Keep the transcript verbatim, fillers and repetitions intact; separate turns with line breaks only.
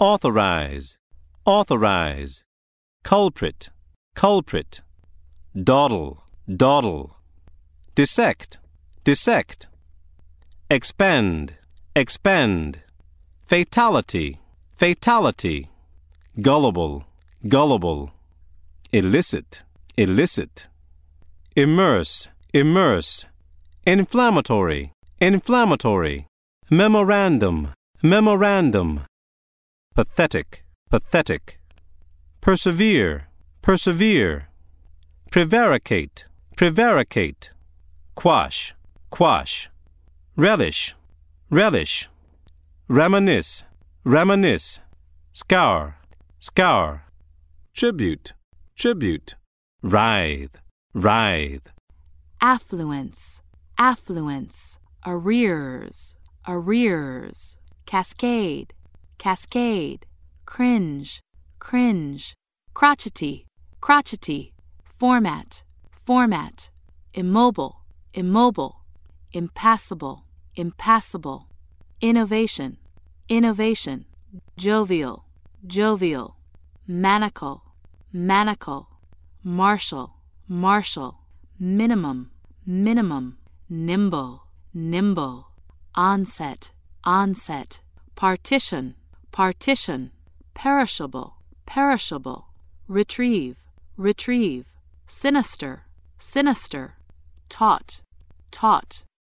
authorize, authorize, culprit, culprit, dawdle, dawdle, dissect, dissect, expand, expand, fatality, fatality, gullible, gullible, illicit, illicit, immerse, immerse, inflammatory, inflammatory, memorandum, memorandum, pathetic, pathetic, persevere, persevere, prevaricate, prevaricate, quash, quash, relish, relish, reminisce, reminisce, scour, scour, tribute, tribute, writhe, writhe,
affluence, affluence, arrears, arrears, cascade, cascade, cringe, cringe, crotchety, crotchety, format, format, immobile, immobile, impassable, impassable, innovation, innovation, jovial, jovial, manacle, manacle, martial, martial, minimum, minimum, nimble, nimble, onset, onset, partition, partition, perishable, perishable, retrieve, retrieve, sinister, sinister, taut, taut,